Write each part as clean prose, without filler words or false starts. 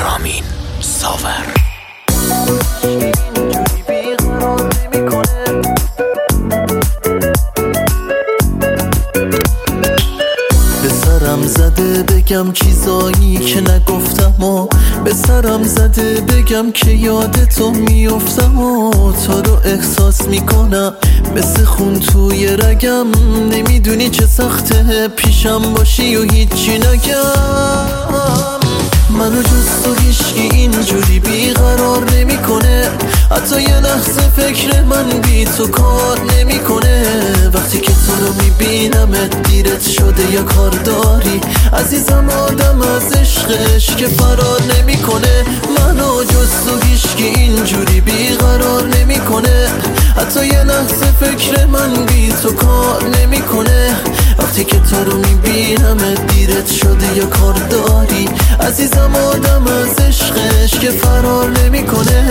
رامین ساور. به سرم زده بگم چیزایی که نگفتم و به سرم زده بگم که یادتو میافتم و تو رو احساس میکنم مثل خون توی رگم. نمیدونی چه سخته پیشم باشی و هیچی نگم. منو جز تو هیچکی اینجوری بیقرار نمیکنه، حتی یه لحظه فکر من بی تو کار نمیکنه. وقتی که تو رو میبینمت دیرت شده یا کار داری عزیزم، آدم از عشقش که فرار نمیکنه. منو جز تو هیچکی اینجوری بیقرار نمیکنه، حتی یه لحظه فکر من بی تو کار نمیکنه. وقتی که تو رو میبینمت دیرت شده یا کار داری عزیزم، آدم از عشقش که فرار نمیکنه.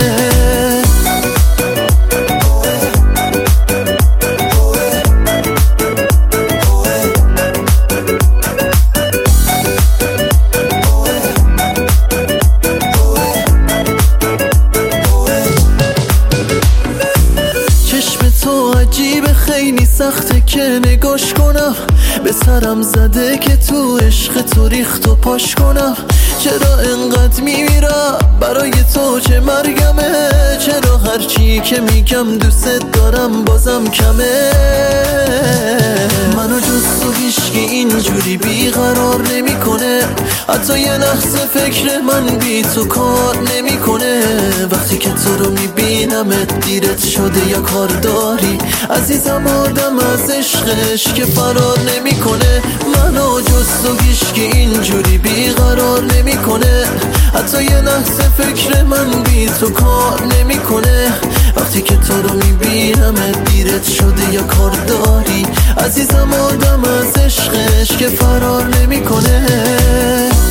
تو عجیبه خیلی سخته که نگاش کنم، به سرم زده که تو عشق تو ریخت و پاش کنم. چرا انقدر میمیرم برای تو چه مرگمه، چرا هرچی که میگم دوست دارم بازم کمه. منو جز تو هیچکی اینجوری بیقرار نمیکنه، حتی یه لحظه فکر من بی تو کار نمیکنه. وقتی که تو رو میبینمت دیرت شده یا کار داری عزیزم، آدم از عشقش که فرار نمیکنه. منو جز تو هیچکی اینجوری بیقرار نمیکنه، حتی یه لحظه فکر من بی تو کار نمیکنه. وقتی که تو رو میبینمت دیرت شده یا کار داری عزیزم، آدم از عشقش که فرار نمیکنه.